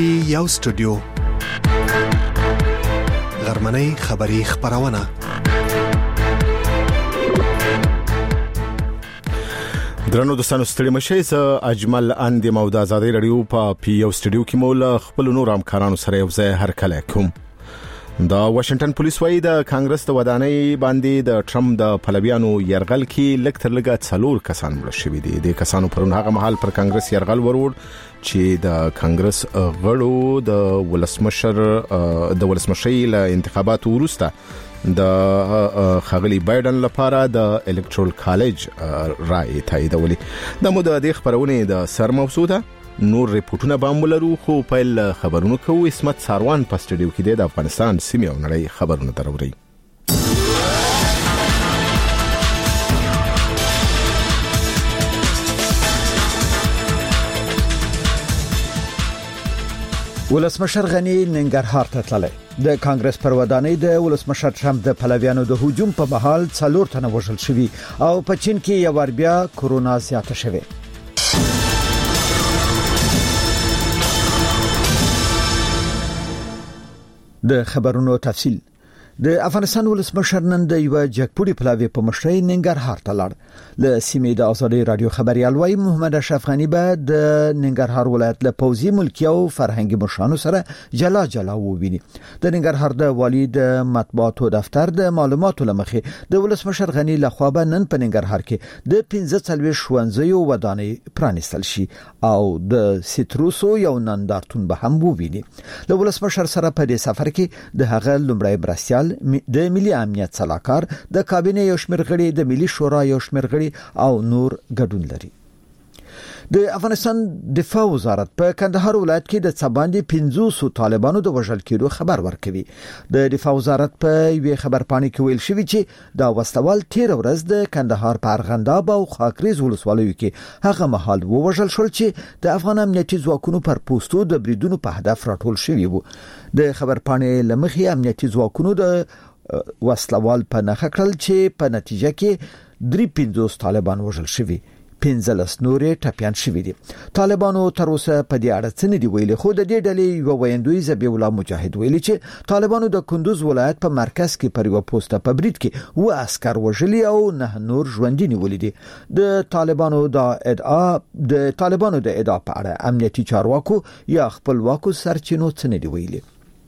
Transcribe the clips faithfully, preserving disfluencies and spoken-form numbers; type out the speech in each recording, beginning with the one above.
پی یو سټوډیو غرمنۍ خبری خبرونه درنو دوستانو ستړي مشه ز اجمل اند مواد آزادۍ رادیو په پی یو سټوډیو کې مول خپل نور همکارانو سره یو ځای هر کله کوم دا واشنگټن پولیس وايي د کانګرس د ودانۍ باندې د ټرمپ د پلویانو يرغل کې لکتر لګا څلور کسان مړ شوي دي د کسانو پرون هغه محل پر کانګرس يرغل ورور چې د کانګرس غړو د ولسمشر د ولسمشي له انتخاباتو وروسته د خغلی بایدن لپاره د الکترال کالج رائے تاییدولې د مو د خبرونه د سر موضوع ده نور ریپورتونه باندې لرو خو په خبرونو کې اسمت ساروان په سټډیو کې د افغانستان سیمه او نړۍ خبرونه دروري ولسمشر غنی ننګرهار ته تللی د کانګرس پر ودانۍ د ولسمشر ټرمپ د پلویانو د هجوم په محل څلور تنه وژل شوي او په چین کې یو ور بیا کورونا زیاته شوه د خبرونو تفصیل د افغانستان ولسمشر نن د یو جګپوړي پلاوی په مشرۍ ننګرهار ته لاړ له سیمې د آزادۍ رادیو خبريال وای محمد اشرف غنی به د ننګرهار ولایت له پوزي ملکی او فرهنګي مشرانو سره جلا جلا وویني د ننګرهار د والی د مطبوعاتو دفتر د معلوماتو لمخې د ولسمشر غنی لخوا به نن په ننګرهار کې د پنځه څلوي شوونځیو ودانۍ پرانیستل شي او د سیتروسو یو نندارتون به هم وویني د ولسمشر سره په دې سفر کې د هغه لومړی برسیال د ملي امنیت صلاحکار د کابینې یو شمېر غړي د ملي شورا یو شمېر غړي او نور ګډون لري د افغانستان دفاع وزارت په کندهار ولایت کې د څباندې پنځوس طالبانو د وژل کېدو خبر ورکوي د دفاع وزارت په یو خبر پاڼې کې ویل شوی چې دا وسوال تیر ورځ د کندهار په ارغنداب او خاکریز ولسوالیو کې هغه مهال ووژل شول چې د افغان امنیتي ځواکونو پر پوسټو د بریدونو په هدف راټول شوی وو د خبر پاڼې لمخې امنیتي ځواکونو د وسلوال په نخښه کړل چې په نتیجه کې درې پنځوس طالبان وژل شوي پنځلس نورې ټپيان شوي دي طالبانو تر اوسه په دې اړه څه نه دی ویلي خو د دې ډلې یو ویندوی زبی الله مجاهد ویلي چې طالبانو د کندوز ولایت په مرکز کې پر یو پوسټه په برید کې و عسكر وژلي او نه نور ژوندۍ نیولي دي د طالبانو د ادعا د طالبانو د ادعا په اړه امنیتي چارواکو یا خپلواکو سرچینو څه نه دی ویلي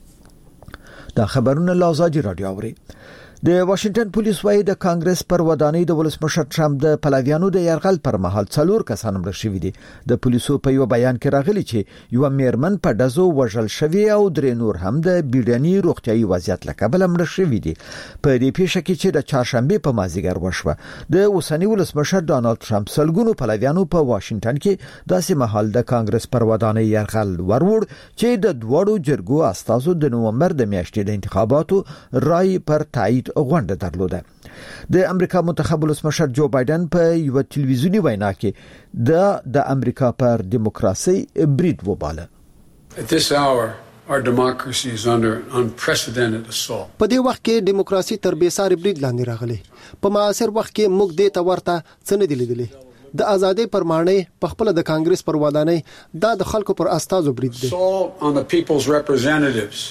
دا خبرونه لازادي رادیو اوري د واشنگټن پولیس وايي د کانګرس پر ودانۍ د ولسمشر ټرمپ د پلویانو د يرغل پر مهال څلور کسان مړ شوي دي د پولیسو په یو بیان کې راغلي چې یو میرمن په دزو وژل شوی او درې نور هم د بیړني روغتيایي وضعیت لکبل مړ شوي دي په دې پیښه کې چې د چهارشنبه په مازیګر وشوه د اوسنی ولسمشر ډانلډ ټرمپ سلګونو پلویانو په واشنگټن کې داسې مهال د کانګرس پر ودانۍ يرغل ورور چې د دوړو جرګو استازو د نومبر د میاشتې د انتخاباتو رای پر تایید غونډه درلوده د امریکا منتخب ولسمشر جو بایدن په یو ټلویزیونی وینا کې د د امریکا پر دیموکراسي برید وباله At this hour our democracy is under unprecedented assault په دې وخت کې دیموکراسي تر بیسار برید لاندې راغلي په معاصر وخت کې موږ دې ته ورته څه نه دی لیدلی د ازادۍ پر معنی په خپل د کانګرس پر ودانۍ دا د خلکو پر استازو برید دی on the people's representatives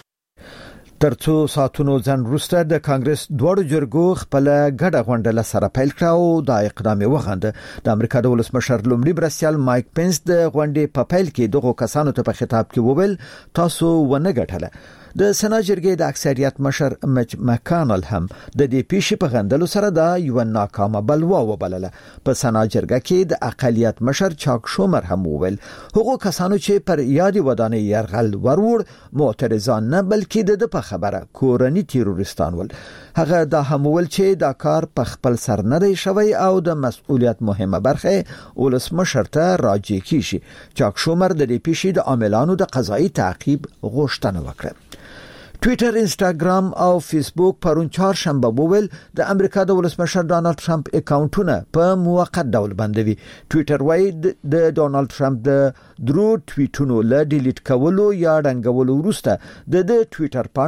ترڅو ساتونو ځن روسته د کانګرس دوړو جرګو خپل ګډه غونډه سره پیل کړه او دا اقدام وغنده د امریکا د ولسمشر لومړي برسیال مایک پنس د غونډې په پیل کې دغه کسانو ته په خطاب کې وویل تاسو ونه ګټله د سنا جرګې د اکثریت مشر مچ مکانل هم د دې پیښې په غندلو سره دا یو ناکامه بلوا وبلله په سنا جرګه کې د اقلیت مشر چاک شومر هم وویل هغه کسانو چې پر یادي ودانۍ يرغل ورور معترضان نه بلکې د په خبره کورنی تیروریستان ول هغه دا هم ویل چې دا کار په خپل سر نه دی شوی او د مسؤلیت مهمه برخه ولسمشر ته راجع کیږي چاک شومر د دې پیښې د عاملانو د قضایي تعقیب غوښتنه وکړه ټویټر انستاګرام او فیسبوک پرون چهارشنبه وویل د امریکا د ولسمشر ډانلډ ټرمپ اکاونټونه په موقت ډول بندوي ټویټر وايي د ډانلډ ټرمپ د درو ټویټونو له ډیلیټ کولو یا ډنګولو وروسته د د ټویټر پاڼه د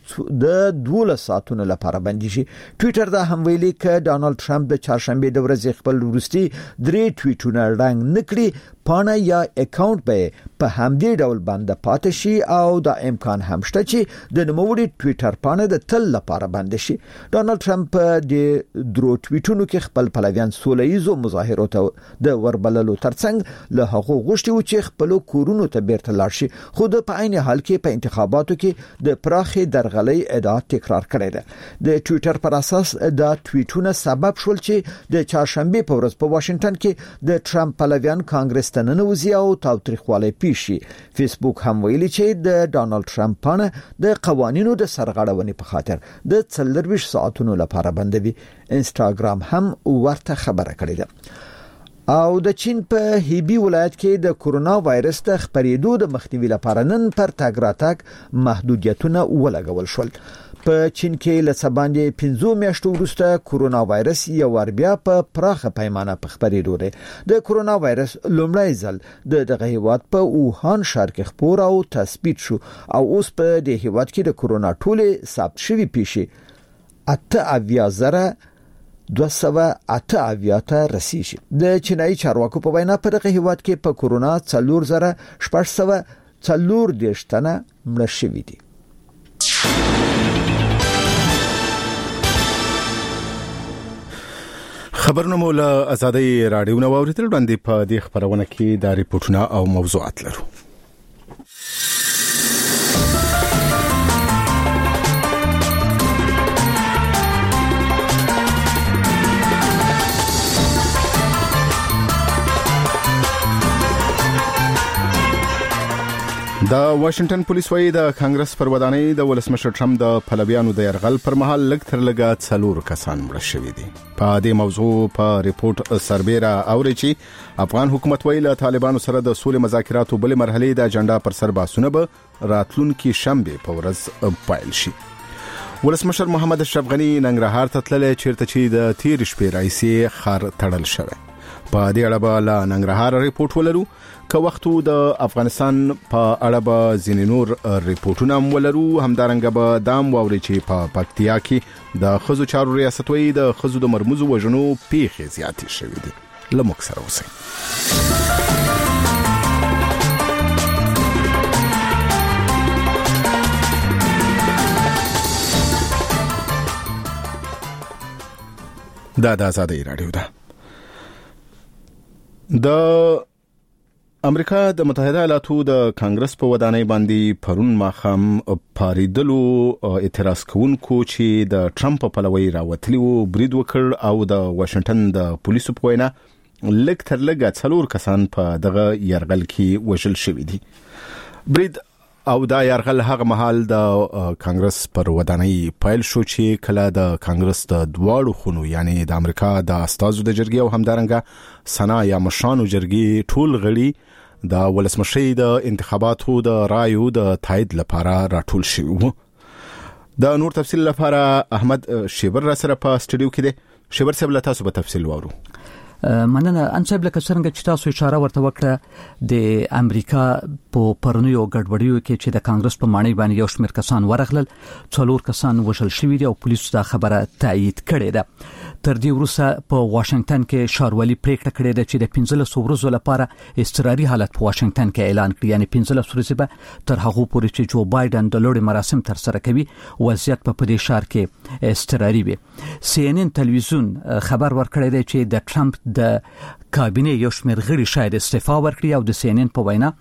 د دوه ساعتونو لپاره بندي شي. ټوئیټر دا هم ویلي ک ډانلډ ټرمپ د چهارشنبه د ورځې خپل وروستي درې ټویټونه رنګ نکړي پانه یا اکاونټ به په همدې ډول باندې پاتې شي او دا امکان هم شته چې د نوموړي ټویټر پانه د تل لپاره بند شي. ډانلډ ټرمپ د درو ټویټونو کې خپل پلویان سوله ییزو مظاهرو ته د وربللو ترڅنګ له هغو غوښتي و چې خپل کورونو ته بیرته لاړ شي، خو د په عین حال کې په انتخاباتو کې د پراخي درغلي ادعا تکرار کړې ده. د ټویټر پر اساس دا ټویټونه سبب شول چې د چهارشنبه په ورځ په واشنگټن کې د ټرمپ پلویان کانګرس ته ننوځي او تاوتریخوالی پیښ شي. فیسبوک هم ویلي چې د ډانلډ ټرمپ پانه د قوانینو د سرغړونې په خاطر د څلورویشت ساعتونو لپاره بندوي. انسټاګرام هم ورته خبره کړې ده. او د چین په هیبی ولایت کې د کورونا وایرس د خپرېدو د مخنیوي لپاره نن پر تګ راتګ محدودیتونه ولګول شول. په چین کې له سباندې پنځه میاشتو وروسته کورونا وایرس یو ور بیا په پراخه پیمانه په خپرېدو دی. د کورونا وایرس لومړی ځل د دغه هیواد په اوهان ښار کې خپور او تثبیت شو او اوس په دې هیواد کې د کورونا ټولې ثبت شوي پیښې اته اویا زره دوه سوه اته اویا ته رسیږي. د چینایي چارواکو په وینا په دغه هیواد کې په کورونا څلور زره شپږ سوه څلور دېرش تنه مړه شوي دي. خبرونه مو له آزادۍ رادیو نو اوریدل باندې په دې خبرونه کې د ریپورتونو او موضوعات لرو. د واشنگټن پولیس وایي د کانګرس پر ودانۍ د ولسمشر ټرمپ د پلویانو د يرغل پر مهال لږ تر لږه څلور کسان مړه شوي دي. په دې موضوع په ریپورت سربېره اوري چې افغان حکومت وایي له طالبانو سره د سولې مذاکراتو بل مرحله د اجنډا پر سر باسونه به راتلونکي شنبه په ورځ پایل شي. ولسمشر محمد اشرف غنی ننګرهار ته تللی چیرته چې د تیر شپې راځي خار تړل شوی. په دې اړه به له ننګرهار ریپورت ولرو. که وختو د افغانستان په اړه به ځینې نور ریپورتونه هم ولرو. همدارنګه به دام واوري چې په پکتیا کې د خزو چارو ریاست وایي د خزو د مرموزو وژنو پیښې زیاتې شوې دي. له موږ سره اوسئ. دا د آزادۍ رادیو ده. د امریکا د متحده ایالاتو د کانګرس په ودانۍ باندې پرون ماخام پاریدلو اعتراض کوونکو چې د ټرمپ په لوی راوتلی وو برید وکړ او د واشنگټن د پولیسو په وینا لږ تر لږه څلور کسان په دغه يرغل کې وژل شوي دي. برید او دا يرغل هغه مهال د کانګرس پر ودانۍ پایل شو چې کله د کانګرس د دواړو خونو یعنی د امریکا د استازو د جرګې او همدارنګه سنا یا مشرانو جرګې ټول غړي د ولسمشي د انتخاباتو د رایو د تایید لپاره راټول شوي وو. د نور تفصیل لپاره احمد شیبر را سره په سټوډیو کې دی. شیبر صاحب له تاسو به تفصیل واورو. مننه انصب لکه څنګه چې تاسو اشاره ورته وکړه د امریکا په پرونیو ګډوډیو کې چې د کانګرس په معنی باندې یو شمېر کسان ورغلل، څلور کسان وژل شوي دي او پولیسو دا خبره تایید کړې ده. تر دې وروسته په واشنگټن کې ښاروالي پریکړه کړې ده چې د پنځلس ورځو لپاره اضطراري حالت په واشنگټن کې اعلان کړي، یعنی پنځلس ورځې به تر هغه پورې چې جو بایدن د لوړ مراسم تر سره کوي وضعیت په دې ښار کې اضطراري وي. سی ان ان تلویزیون خبر ورکړی دی چې د ټرمپ د کابینه یو شمېر غړي شاید استعفا ورکړي او د سی ان ان په وینا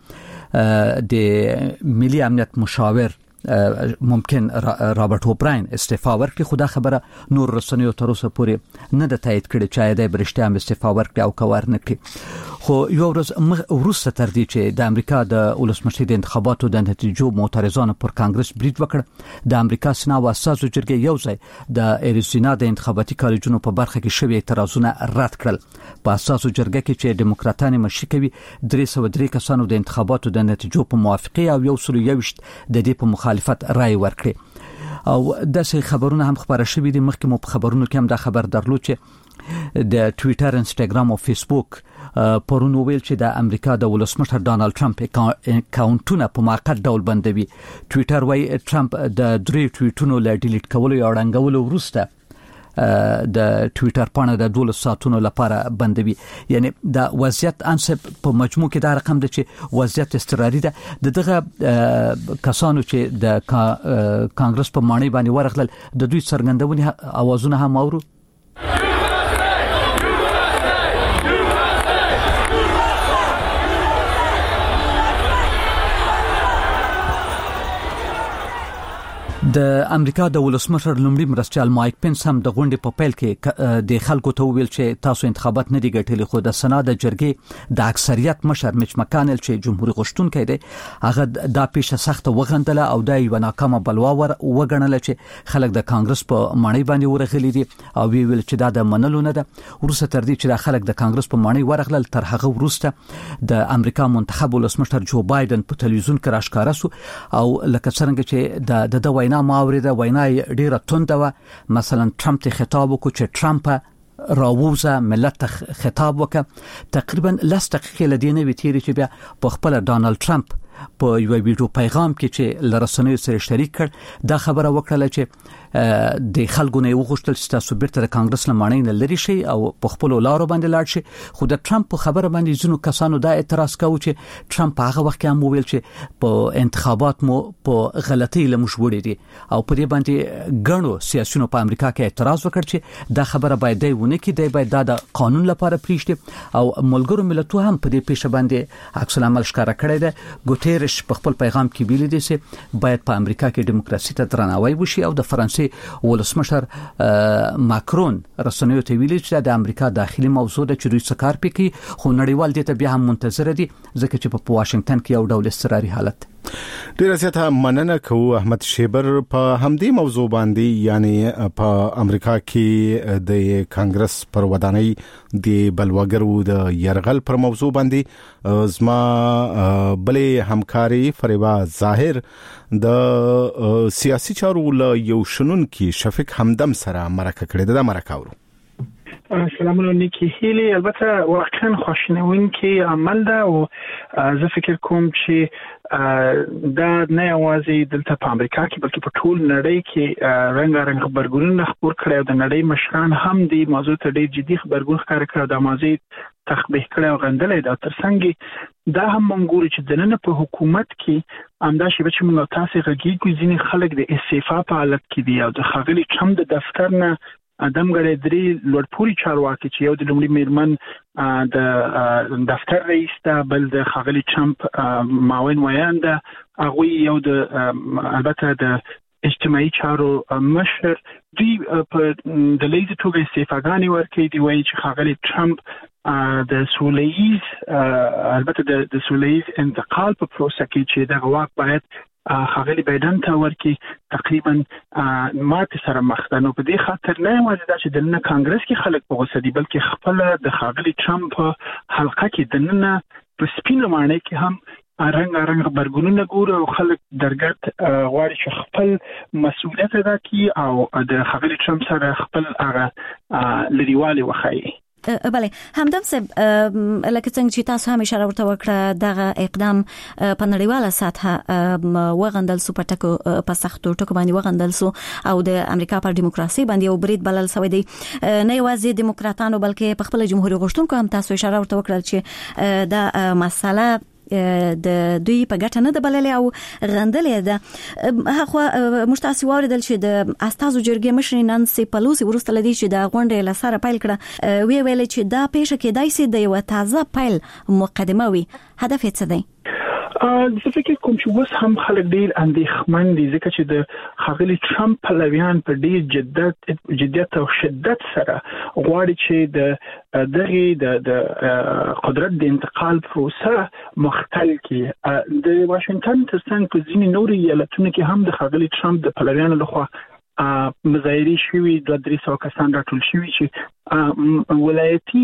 د ملي امنیت مشاور ممکن رابرټ اوبراین استعفا ورکړي، خو دا خبره نور رسنیو تر اوسه پورې نه ده تایید کړې چې د برشتیا هم استعفا ورکړي او کور نه کړي. خو یو ورځ وروسته تر دې چې د امریکا د ولسمشي د انتخاباتو د نتیجو معترضانو پر کانګرس برید وکړ، د امریکا سنا او اساسو جرګې یو ځای د اریزونا د انتخاباتي کالجونو په برخه کې شوی اعتراضونه رد کړل. په اساسو جرګه کې چې دیموکراتان مشري کوي درې سوه درې کسانو د انتخاباتو د نتیجو په موافقه او یو سل یوویشت د دې په مخالفت رائے ورکړي. او داسې خبرونه هم خبره شوې دي. مخکې مو په خبرونو کې هم دا خبر درلود چې د ټوئیټر، انستګرام او فیسبوک پرون ویل چې د امریکا د ولسمشر ډانلډ ټرمپ اکاونټونه په موقت ډول بندوي. ټوئیټر وايي ټرمپ د درې ټویټونو له ډیلیټ کولو یا وړاندولو وروسته د ټوئیټر پاڼه د دولس ساعتونو لپاره بندوي. یعنی د وضعیت انسب په مجموع کې دا رقم دی چې وضعیت استقراري ده. دغه کسانو چې د کانګرس په معنی باندې ورغلل د دوی څرګندونې اوازونه هم اورو. د امریکا د ولسمشر لومړي مرستيال مایک پنس هم د غونډې په پیل کې د خلکو ته ویل چې تاسو انتخابات نه دي ګټلي، خو د سنا د جرګې د اکثریت مشر میچ مکانل چې جمهوریت غشتونکی دی هغه دا پیښه سخت وغندله او د یو ناکامه بلوا ور وګڼل چې خلک د کانګرس په معنی باندې ورغلي دي او ویل چې دا د منلو نه ده. ورسته تر دې چې د خلک د کانګرس په معنی ورغلل تر هغه ورسته د امریکا منتخب ولسمشر جو بایدن په تلویزیون کې راښکاره سو او لکه څنګه چې د د وینا ماورده وینا ډیره تونده و. مثلا ټرمپ ته خطاب وکړ چې ټرمپ راووزه ملت خطاب وکړ. تقریبا لس دقیقې لدینه ویتیری چې بیا په خپل ډانلډ ټرمپ په یو ویډیو پیغام کې چې لرسنوي سره شریک کړ دا خبره وکړه چې د خلکو نه وغوښتل چې تاسو بیرته د کانګرس لمانې نه لري شي او په خپل لارو باندې لاړ شي. خو د ټرمپ په خبره باندې ځینو کسانو دا اعتراض کاوه چې ټرمپ هغه وخت هم ویل چې په انتخابات مو په غلطي لمش وړي دي او په دې باندې ګڼو سیاسيونو په امریکا کې اعتراض وکړ چې دا خبره باید دی ونه کې دی باید دا د قانون لپاره پریښتي او ملګرو ملتونو هم په دې پیښه باندې عکس العمل ښکارا کړی دی. ګوتيرش په خپل پیغام کې ویلي دي چې باید په امریکا کې دیموکراسي ته درناوی وشي او د فرانسې ولسمشر ماکرون رسنیو ته ویلي چې د امریکا داخلي موضوع د چروي سکار پکې خو نړیوال دې ته بیا هم منتظر دي ځکه چې په واشنگټن کې یو ډول استقراري حالت. ډیره زیاته مننه کوو احمد شیبر په همدې موضوع باندې یعنی په امریکا کې د کانګرس پر ودانۍ د بلوګرو د يرغل پر موضوع باندې زما بلې همکاري فریبا ظاهر د سیاسي چارو له یو شنن کې شفیق همدم سره مرکه کړې ده. مرکه ورو. سلام علیکم هیلی البته واقعا خوشنوین کې عمل ده او زه فکر کوم چې دا نه یوازې دلته په امریکا کې بلکې په ټول نړۍ کې رنګارنګ خبرګونونه خپور کړي او د نړۍ مشران هم د موضوع ته ډېر جدي خبرګون ښکاره کړي او د موضوع تخبیه کړي او غندلې دا ترڅنګ دا هم مونږ چې د نن په حکومت کې امدا شی چې موږ تاسو غږیږو ځینې خلک د استعفا په حالت کې دي او د خاغلی ټرمپ د دفتر نه ادم غړي درې لوړپوري چارواکي چې یو د لومړي میرمن د دفتر رئیس ته بل د خاغلی ټرمپ معاون ویانده هغه یو د البته د اجتماعي چارو مشر دی په د لیزي توګه استعفاګانی ورکړي دی وایي چې خاغلی ټرمپ د سولهیز البته د سولهیز انتقال په پروسه کې چې د واک باید خاغلی بایدن ته ورکی تقریبا ماته سره مخ ده. نو په دې خاطر نه یوازې دا چې د نن کانګرس کې خلک په غوسه دي بلکې خپل د خاغلی ټرمپ حلقه کې د نن په سپینو معنی کې هم رنګ رنګ خبرګونونه ګوري او خلک درګت غواړي چې خپل مسؤلیت ادا کړي او د خاغلی ټرمپ سره خپل هغه لريوالي وخایي. بله همدم سه لکه څنګه چې تاسو هم اشاره ورته وکړه دغه اقدام په نړیواله سطح وغندل سو پټکو په سختو ټکو باندې وغندل سو او د امریکا پر دیموکراسي باندې یو برید بلل سوی دی. نه یوازې دیموکراتانو بلکې په خپل جمهوریت غوښتونکو هم تاسو اشاره ورته وکړه چې دا مسله د دوی په ګټه نه د بللې او غندلې ده. هغه مشتاسي واردل چې د استازو جرګې مشر نانسي پلوسی ورسته لدی چې د غونډې لسره پیل کړه وی ویل چې دا پیښه کې دای سي د یو تازه پیل مقدمه وي. هدف یې څه دی؟ زه فکر کوم چې اوس هم خلک ډېر اندېښمن دي ځکه چې د خاغلی ټرمپ پلویان په ډېر جدت جدیت او شدت سره غواړي چې د دغه د قدرت د انتقال پروسه مختل کړي. د واشنگټن ترڅنګ په ځینې نورو ایالتونو کې هم د خاغلی ټرمپ د پلویانو لخوا مظاهرې شوي دوه درې سوه کسان راټول شوي چې ولایتي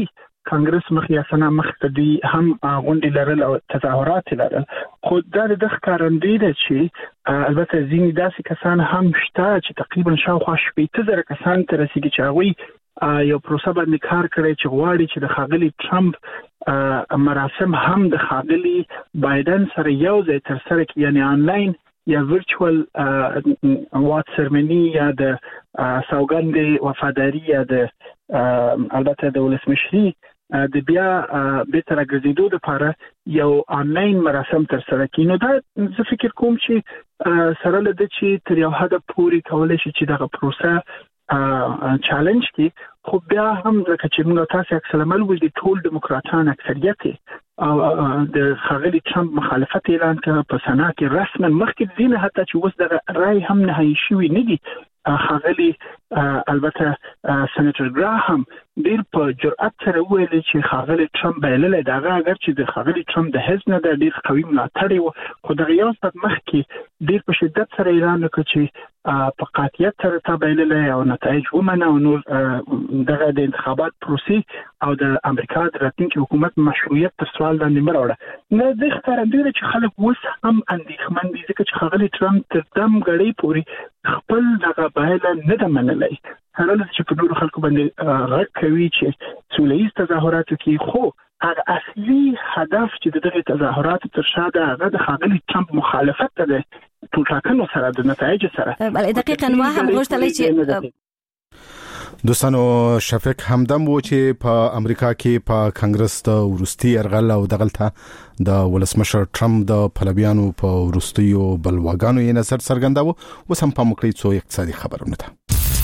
کانګرس مخ یا سنا مخ ته دی هم غونډې لرل او تظاهرات لرل خو دا د ښکارندوی ده چې البته ځینې داسې کسان هم شته چې تقریبا شاوخوا شپږ زره کسان ته رسیدي چې هغوی یو پروسه باندې کار کړی چې غواړي چې د ښاغلي ټرمپ مراسم هم د ښاغلي بایدن سره یو ځای ترسره کړي، یعنی آنلاین یا ورچوال واټ سرمنی یا د سوګند وفاداری یا د البته د ولسمشري د بیا به تر غزیدو د لپاره یو آنلاین مراسم ترسره کړي. نو دا زه فکر کوم چې سره لده چې تر یو حد پورې کولای شي چې دغه پروسه چالنج کی، خو بیا هم لکه چې موږ تاسو اکثر عمل وځي ټول دیموکراتان اکثریت او د ښاغلي ټرمپ مخالفت اعلان کړ په سنا کې رسما مخکې دینه حتی چې اوس د رای هم نهایی شوی نه دي. ښاغلي البته سېنیټر ګراهام ډیر په جرأت سره ویل چې ښاغلي ټرمپ بایلل دغه اگر چې د ښاغلي ټرمپ د حزب نه د ډیر قوي ملاتړ و، خو د یو څه مخکې ډیر په شدت سره اعلان وکړ چې په قاطعیت سره تابعیل او نتایج ومنه او نور دغه د انتخابات پروسې او د امریکا د راتلونکي حکومت مشروعیت تر سوال لاندې مروړه. نه د ښکارندوی چې خلک اوس هم اندېښمن دي ځکه چې ښاغلي ټرمپ تر دم غړي پوري خپل دغه بایله نه ده منلی، هغه چې په نورو خلکو باندې غږ کوي چې سوله ییز تظاهرات وکړي، خو هغه اصلي هدف چې دغه تظاهرات تر شا ده هغه د ښاغلي ټرمپ مخالفت ده ټولټاکنو سره د نتایج سره. بل دقیقاً ما هم غوښتل چې دوستانو شفیق همدم و چې په امریکا کې په کانګرس د ورستي ارغل او دغلطه د ولسمشر ټرمپ د پلویانو په ورستیو بلواګانو یې نظر څرګنداوه. اوس هم په مکړی څو اقتصادي خبرونه ده.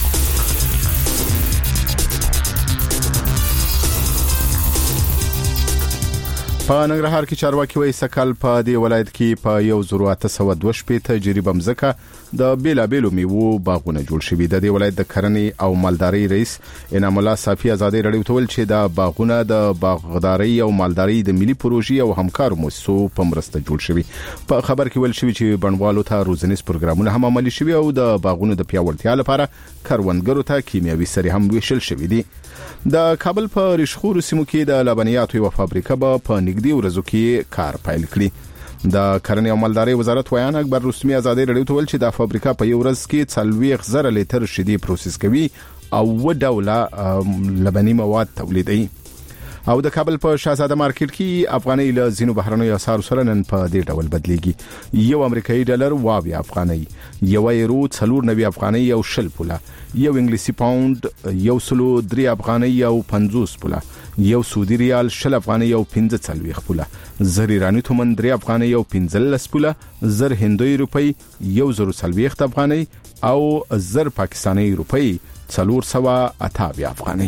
په ننګرهار کې چارواکي وایي سکل په دې ولایت کې په یو زرو اته سوه دوه شپېته جریبه مځکه د بیلابېلو میوو باغونه جوړ شوي. د دې ولایت د کرنې او مالدارۍ رئیس انعام الله صافي ازادي رادیو ته ویل چې دا باغونه د باغدارۍ او مالدارۍ د ملي پروژې او همکارو مؤسسو په مرسته جوړ شوي. په خبر کې ویل شوی چې بڼوالو ته روزنیز پروګرامونه هم عملي شوي او د باغونو د پیاوړتیا لپاره کروندګرو ته کیمیاوي سرې هم ویشل شوي دي. د کابل په ریشخورو سیمو کې د لبنیاتو یو فابریکه به په نږدې ورځو کې کار پیل کړي. د کرنې او مالدارۍ وزارت ویان اکبر رسمي ازادي رادیو ته ویل چې د فابریکه په یو ورځ کې څلوېښت زره لیټر شیدې پروسس کوي او و ډوله لبني مواد تولیدوي. او د کابل په شاهزاده مارکیټ کې افغاني له زینو بهرنوي اسعار سره نن په دې ډول بدلېږي. یو امریکایي ډالر واوي افغاني، یو یورو څلور نوي افغاني، یو شل پوله، یو انګلیسي پاوند یو سلو درې افغاني یو پنځوس پوله، یو سعودي ریال شل افغاني یو پنځه څلوېښت پوله، زر ایراني تومن درې افغاني یو پنځلس پوله، زر هندوي روپی یو زر څلوېښت افغاني او زر پاکستاني روپی څلور سوه اته اویا افغاني.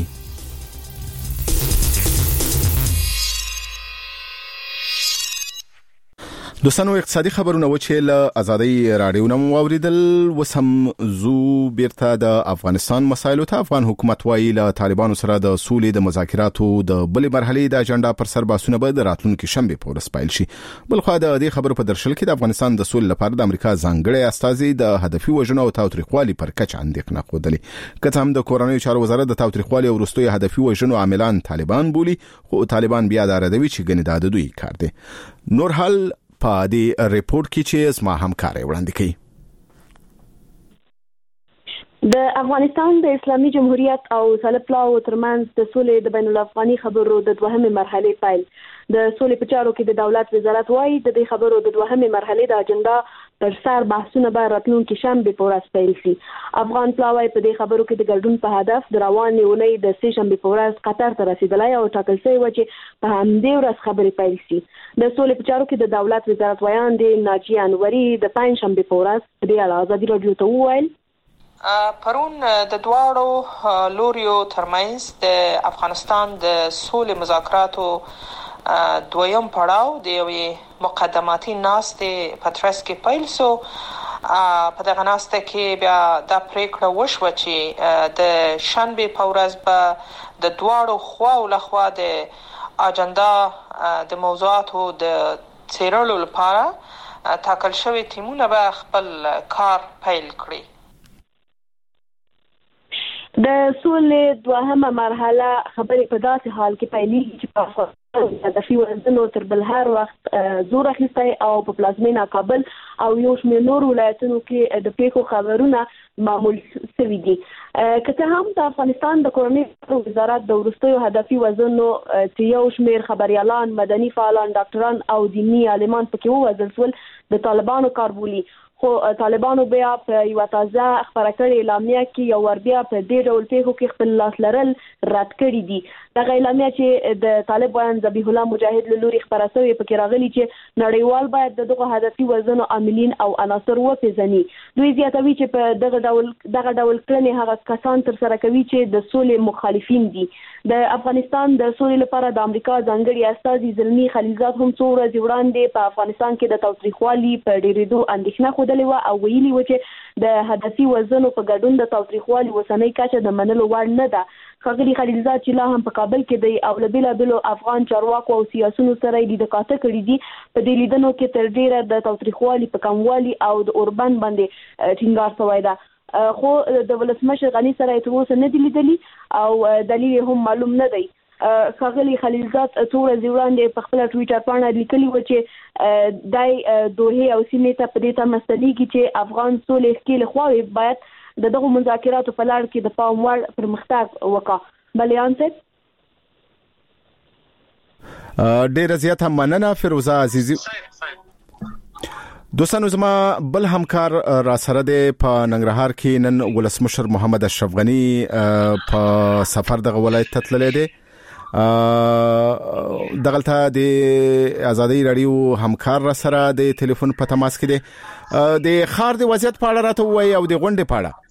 دوستانو اقتصادي خبرونه و چې له ازادي رادیو نوم اوریدل. وسم زو بیرته د افغانستان مسایلو ته. افغان حکومت وايي له طالبانو سره د سولې د مذاکراتو د بلې مرحلې د اجنډا پر سر باسونه به د راتلونکي شنبه په ورځ پیل شي. بلخو د دې خبرو په درشل کې د افغانستان د سولې لپاره د امریکا ځانګړي استازي د هدفي وژنو او تاوتریخوالي پر کچ اندېښنه خوده. کته هم د کورنیو چارو وزارت د تاوتریخوالي او وروستي هدفي وژنو عاملان طالبان بولی، خو طالبان بیا د ردوي چې ګنې د دوی کار دی. نور حال په دې ریپورت کې چې اسما همکاري وړاندې کړي. د افغانستان د اسلامي جمهوریت او طالبانو ترمنځ د سولې د بین الافغاني خبرو د دوهمې مرحلې پیل. د سولې په چارو کې د دولت وزارت وايي د دې خبرو د دوهمې مرحلې د اجنډا پر سر بحثونه به راتلونکي شنبه په ورځ پیل شي. افغان پلاوی په دې خبرو کې د ګډون په هدف د روانې اونۍ د سه شنبه په ورځ قطر ته رسیدلای او ټاکل شوی و چې په همدې ورځ خبرې پیل شي. د سولې په چارو کې د دولت وزارت ویان د ناجیه انوري د پنځ شنبه په ورځ په دې اړه ازادي رادیو ته وویل پرون د دواړو لوریو ترمنځ د افغانستان د سولې مذاکراتو دویم پړاو د یوې مقدماتي ناستې په ترڅ کې پیل شو. په دغه ناسته کې بیا د پریکړه وشوه چې د شنبه په ورځ به د دواړو خواو لخوا د اجنډا د موضوعاتو د څیړلو لپاره ټاکل شوی ټیمونه به خپل کار پیل کړي. د سولې دوهمه مرحله خبرې په داسې حال کې پیلېږي چې په افغانستان د فی وزنو تر بل هر وخت زور اخیستی او په پلازمینه کابل او یو شمېر نور ولایتونو کې د پیښو خبرونه معمول شوي دي. که څه هم د افغانستان د کورنۍ وزارت د وروستیو هدفي وزنو چې یو شمېر خبریالان، مدني فعالان، ډاکټران او دیني عالمان پکې ووژل شول د طالبانو کار بولي، خو طالبانو بیا په یو تازه خبره کړې اعلامیه کې یو ور بیا په دې ډول پیښو کې خپل لاس لرل رد کړی دي. دغه اعلامیه چې د طالب بیان ذبیح الله مجاهد له لوري خبره شوې پکې راغلي چې نړیوال باید دغه هدفي وزنو عاملین او عناصر وپېژني. دوی زیاتوي چې په دغه ډول دغه ډول کړنې هغه کسان تر سره کوي چې د سولې مخالفین دي. د افغانستان د سولې لپاره د امریکا ځانګړي استازي زلمی خلیلزاد هم څو ورځې وړاندې په افغانستان کې د تاوتریخوالي په ډېرېدو اندېښنه ښودلې وه او ویلي وو چې د هدفي وزنو په ګډون د تاوتریخوالي اوسنۍ کچه د منلو وړ نه ده. ښاغلي خلیلزاد چې لا هم په کابل کې دی او له بېلابېلو افغان چارواکو او سیاسونو سره یې لیده کاته کړي دي، په دې لیدنو کې تر ډېره د تاوتریخوالي په کموالي او د اوربند باندې ټینګار شوی ده. خو د ولسمشر غني سره یې تر اوسه نه دي لیدلي او دلیل هم معلوم نه دی. ښاغلي خلیلزاد څو ورځې وړاندې په خپله ټویټر پاڼه لیکلي وه چې دی دوحې او سیمې ته په دې تمه ستنېږي چې افغان سولې ښکېلې خواوې باید د دغو مذاکراتو په لړ کې د پام وړ پرمختګ وکړه. بلیان صاحب ډېره زیاته مننه فیروزه عزیزي. دوستانو زما بل همکار را سره دی په ننګرهار کې نن ولسمشر محمد اشرف غنی په سفر دغه ولایت ته تللی دی. دغلته د آزادۍ رادیو همکار را سره د ټلیفون په تماس کې دی. د ښار د وضعیت په اړه راته ووایي او د غونډې په اړه.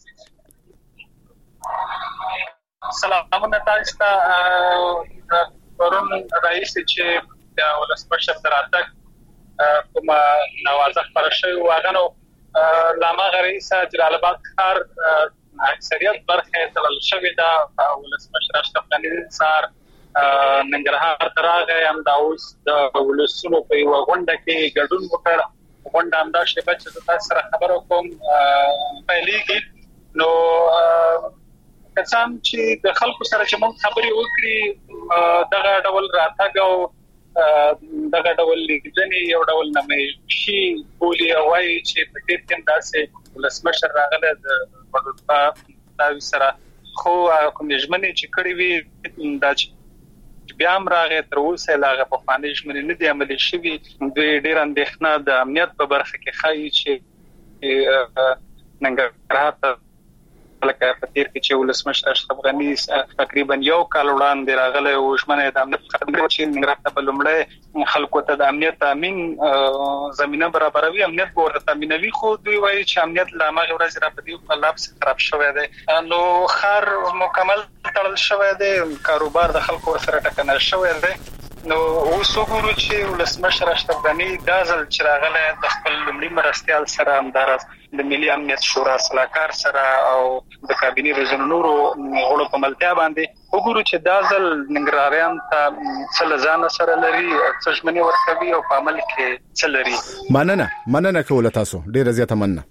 سلامونه تاسو ته. پرون رئیس چې د ولسمشر تر راتګ کومه نوازه خبره شوې وه هغه نو له هماغه رئیسه جلال آباد ښار اکثریت برخه تلل شوې ده. ولسمشر اشرف غني سهار ننګرهار ته راغی، همدا اوس د ولسونو په یوه غونډه کې ګډون وکړ. غونډه همدا شیبه چې زه تاسو سره خبره کوم پیلېږي. نو کسان چې د خلکو سره چې موږ خبرې وکړي دغه ډول راتګ او دغه ډول لیدنې یو ډول نمایشي بولي او وایي چې په دې کې داسې ولسمشر راغلی د وډوپا تاوي سره، خو کوم ژمنې چې کړې وي دا چې بیا هم راغی تر اوسه لا هغه پخوانۍ ژمنې نه دي عملي شوي. دوی ډېر اندېښنه د امنیت په برخه کې ښایي چې ننګرهار ته لکه په تیر کې چې ولسمشر اشرف غني تقریبا یو کال وړاندې راغلی او ژمنه د امنیت خدمات چې ننګرهار ته په لومړی خلکو ته د امنیت تامین زمینه برابروي، امنیت به ورته تامینوي، خو دوی وایي چې امنیت له هماغې ورځې را په دې لابس خراب شوی دی. نو ښار مکمل تړل شوی دی، کاروبار د خلکو ورسره ټکنه شوی دی. نو اوس وګورو چې ولسمشر اشرف غني دا ځل چې راغلی د خپل لومړي مرستیال سره همداراز د ملي امنیت شورا سلاکار سره او د کابینې د ځینو نورو غړو په ملتیا باندې وګورو چې دا ځل ننګرهاریان ته څه له ځانه سره لري، څه ژمنې ورکوي او په عمل کې څه لري. مننه مننه کوله تاسو، ډېره زیاته مننه.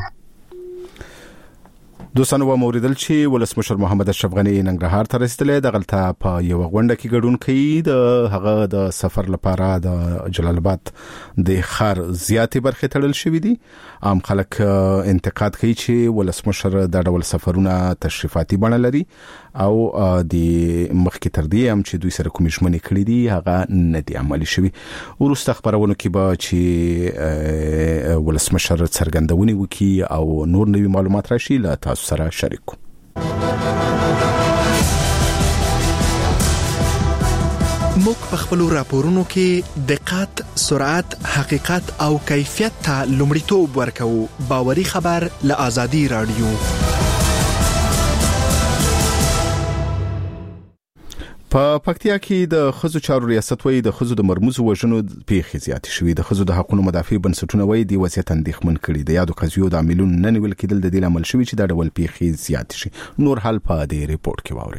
دوستانو و موریدل چې ولسمشر محمد اشرف غني ننګرهار ته رسیدلی، دغلته په یو غونډه کې ګډون کوي. د هغه د سفر لپاره د جلال آباد د ښار زیاتې برخې تړل شوې دي. عام خلک انتقاد کوي چې ولسمشر د ډول سفرونه تشریفاتي بڼه لري او د مخکې تر دې هم چې دوی سره کومې ژمنې کړې دي هغه نه دي عملي شوي. وروسته خبرونو کې به چې ولسمشر څرګندونې وکړي او نور نوي معلومات راشي له تاسو سره شریک کو. موږ په خپل راپورونو کې دقت، سرعت، حقیقت او کیفیت ته لومړیتوب ورکوو. باوري خبر له آزادۍ رادیو. په پکتیا کې د خزو چارو ریاست وایي د خزو د مرموزو وژنو پیښې زیاتې شوې. د خزو د حقوقو مدافع بنسټونه وایي د وضعیت اندېښمن کړي. د یادو قضیو د عاملونو نه نیول کېدل د دې لامل شوی چې دا ډول پیښې زیاتې شي. نور حال په دې ریپورت کې واورئ.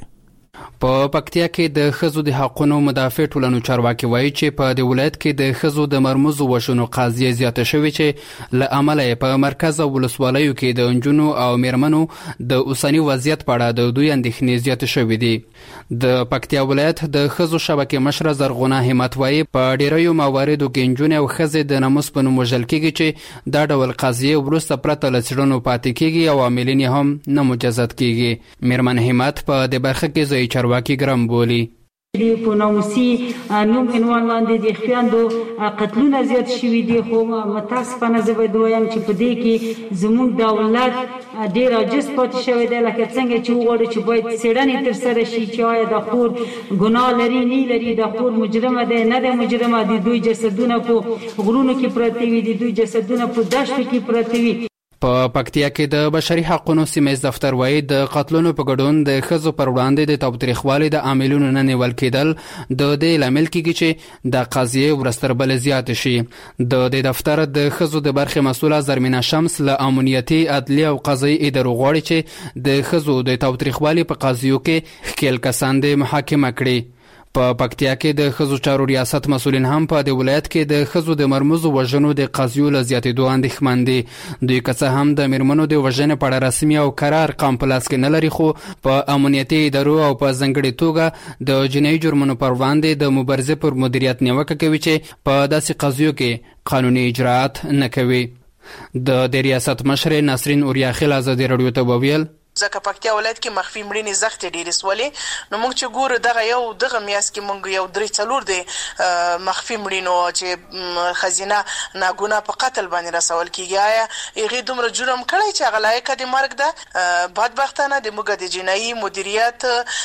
په پکتیا کې د خزو د حقوقو مدافع ټولنو چارواکي وایي چې په د ولایت کې د خزو د مرموزو وشونو قضیه زیاته شوې چې له امله په مرکز او ولسوالیو کې د انجونو او میرمنو د اوسنی وضعیت په اړه د دوی اندېښنې زیاتې شوې دي. د پکتیا ولایت د خزو شبکې مشره زرغونه همت وایي په ډیرو مواردو کې انجونې او خزې د ناموس په نوم وژل کېږي چې دا ډول قضیه وروسته پرته له څېړنو پاتې کېږي او عاملین هم نه مجازات کېږي. میرمن همت په دې برخه کې ځایي چارواکي ګرم بولي. په ناموسي نوم عنوان لاندې د خویندو قتلونه زیات شوي دي، خو متاسفانه زه باید ووایم چې په دې کې زموږ دولت ډېر عاجز پاتې شوی دی. لکه څنګه چې وغواړو چې باید څېړنې ترسره شي چې آیا د خور ګناه لري نه لري، د خور مجرمه دی نه دی مجرمه، د دوی جسدونه په غرونو کې پراته وي، د دوی جسدونه په دښتو کې پراته وي. په پکتیا کې د بشري حقوقو سیمه دفتر وایي د قتلونو په ګډون د خزو پر وړاندې د تاوتریخوالي د عاملونو نه نیول کېدل د دې لامل کېږي چې د قضیې ورستر بل زیات شي. د دې دفتر د خزو د برخې مسؤله زرمینه شمس له امنیتي عدلي او قضایي ادارو غواړي چې د خزو د تاوتریخوالي په قضیو کې ښکېل کسان د محاکمه کړي. په پکتیا کې د خزو چارو ریاست مسؤلین هم په د ولایت کې د خزو د مرموزو وژنو د قضیو له زیاتېدو اندېښمن دي. دوی که څه هم د میرمنو د وژنې په اړه رسمي او قرار ارقام په لاس کې نه لري، خو په امنیتي ادارو او په ځانګړې توګه د جنایي جرمونو پر وړاندې د مبارزې پر مدیریت نیوکه کوي چې په داسې قضیو کې قانوني اجراءات نه کوي. د د ریاست مشر نسرین اوریاخیل ازادي رادیو ته وویل ځکه پکتیا ولایت کې مخفي مړینې زغت ډېرې سولې، نو موږ چې ګورو دغه یو دغه میاس کې موږ یو درې څلور دی مخفي مړینو چې خزینه ناګونه په قتل باندې رسول کیږي. آیا هغه دومره جرم کړی چې هغه لایق دی مرګ ده؟ بدبختانه د موږ د جنایي مدیریت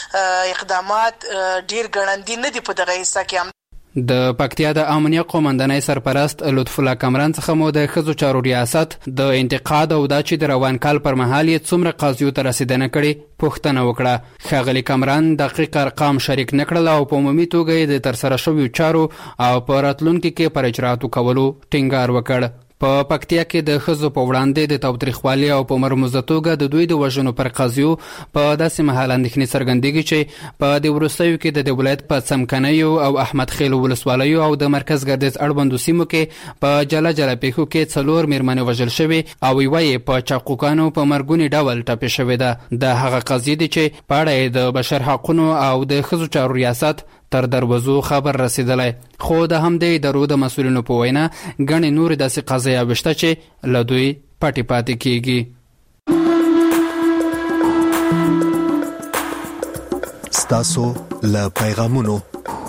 اقدامات ډېر ګړندي نه دي په دغه حصہ کې. د پکتیا د امنیه قومندانۍ سرپرست لطف الله کمران څخه مو د خزو چارو ریاست د انتقاد او دا چې د روان کال پر مهال یې څومره قضیو ته رسیدنه کړې پوښتنه وکړه. ښاغلي کمران دقیق ارقام شریک نه کړل او په عمومي توګه یې د ترسره شویو چارو او په راتلونکي کې پر اجراتو کولو ټینګار وکړ. په پکتیا کې د خزو په وړاندې د تاوتریخوالي او په مرموزه توګه د دوی د وژنو پر قضیو په داسې مهال اندېښنې څرګندېږي چې په د وروستیو کې د ولایت په څمکنیو او احمد خیل ولسوالیو او د مرکز ګردیز اړوندو سیمو کې په جلا جلا پیښو کې څلور میرمنې وژل شوې او یوه یې په چاقوکانو په مرګوني ډول ټپې شوې ده. د هغه قضیې دي چې په اړه یې د بشر حقونو او د خزو چارو ریاست تر دروازو خبر رسیدلی، خو د همدې ادارو د مسؤلینو په وینا ګڼې نورې داسې قضایاوې شته چې له دوی پټې پاتې کیږي. ستاسو له پیغامونو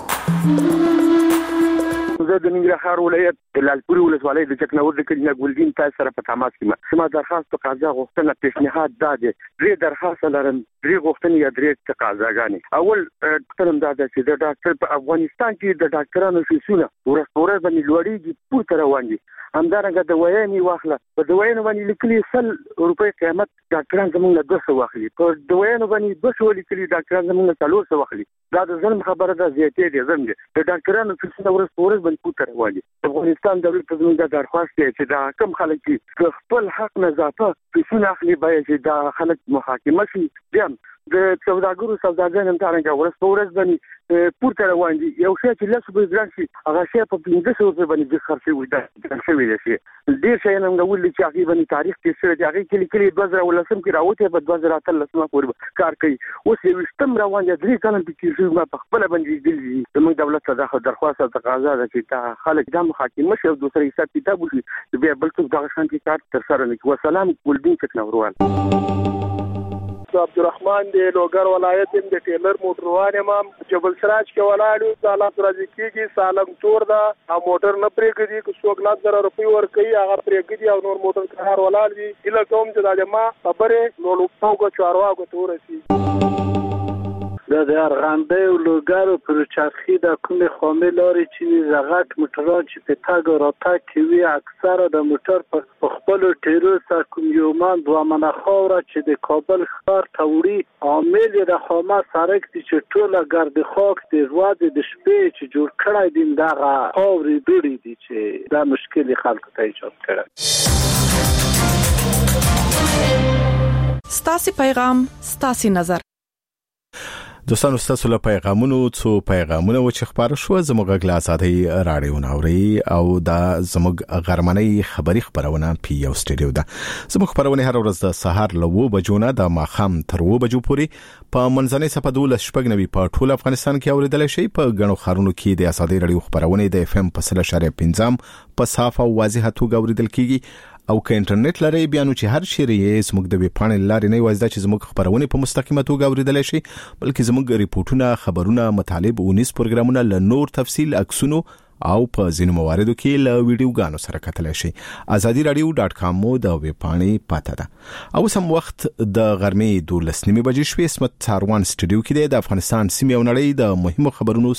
زه د ننګرهار ولایت د لالپورې ولسوالۍ د چکنور د کلي نه ګلدین تاسو سره په تماس کې یم. زما درخواست په قضا غوښتنه پیشنهاد دا دی، درې درخواست لرم، درې غوښتنې یا درې تقاضاګانې. اول غوښتنه دا ده چې د ډاکټر په افغانستان کې د ډاکټرانو فیسونه ورځ په ورځ باندې لوړېږي، پورته روان دي. همدارنګه د ویانې واخله، په د ویانو باندې لیکلي سل روپۍ قیمت ډاکټران زموږ له دوه سوه اخلي، په د ویانو باندې دوه سوه لیکلي ډاکټران زموږ له څلور سوه اخلي. دا د ظلم خبره ده، زیاتې دي، ظلم دی. د ډاکټرانو فیسونه ورځ په ورځ باندې پورته روان دي. افغانستان دولت ته زموږ دا درخواست دی چې دا کم خلک چې خپل حق نه اضافه فیسونه اخلي باید چې دا خلک محاکمه شي. بیا د سوداګرو سوداګان هم څنګه ورځ په ورځ باندې پورته روان دي. یو شی چې لس روپۍ ګران شي هغه شی په پنځه سوه روپۍ باندې د خرڅ شوی دی شوی دی شي. ډېر شیان هم ولې چې هغه باندې تاریخ کې شوی دی، هغه کلی کلی دوه زره ولسم کې راوته په دوه زره اتلس ما پورې کار کوي. اوس یو شتم روان دي، درې کلن کې شوی ما په خپل باندې دي. زموږ دولت ته دا درخواست او تقاضا ده چې دا خلک د محاکمه شي او د سره حساب کتاب وشي، بیا بل څه دغه شان کار تر سره نه کوي. والسلام ګلدین چکنوروال. عبدالرحمن دی لوګر ولایت د ټیلر موټروان امام جبل سراج کې ولاړو. سالم راځي کېږي سالم تور دا او موټر نه پرېږدي که څوک لاس زره روپۍ ورکوي هغه پرېږدي او نور موټر کار ولاړ دي. هیله کوم چې دا جما خبرې نو لوپاوګه چارواکو ته ورسي. دا د ارغندې او لوګر پر چرخي د کومې خامې لارې چې زغټ موټران چې په تاګ او راتګ کوي اکثره د موټر په خپل ټیرو سره کوم یو مان دوه منه خاوره چې د کابل ښار ته وړي عامل د خامه سرک دي چې ټوله ګرد خاک د ورځې د شپې چې جوړ کړی دي دغه خاورې دوړې دي چې دا مشکل خلکو ته ایجاد کړی. ستاسو پیغام ستاسو نظر. دوستانو ستاسو له پیغامونو څو پیغامونه و چې خبر شو زموږ غلا آزادۍ رادیو ناوري او دا زموږ غرمنۍ خبری خبرونه پی یو سټډیو ده. زموږ خبرونه هر ورځ د سهار له و بجو نه د ماخام تر و بجو پورې په منځنۍ صفه دولس شپږ نوي په ټول افغانستان کې اوریدل شي. په غنو خارونو کې د آزادۍ رادیو خبرونه د اف ام په سل اشاریه پنځم په صاف او واضح توګه اوریدل کیږي. او که انټرنیټ لري بیا نو چې هر شری یې زموږ د ویب پاڼې لارې نه وایي چې زموږ خبرونه په مستقیمه توګه اوریدل شي، بلکې زموږ ریپورتونه، خبرونه، مطالب او نیس پروګرامونه له نور تفصیل، عکسونو او په ځینو مواردو کې له ویډیوګانو سره کتلی شي. azadi radio dot com مو د ویب پاڼې پاته ده. او سم وخت د غرمې دولس نیمې بجې شوې. اسمت څاروان سټډیو کې د افغانستان سیمې او نړۍ د مهمو خبرونو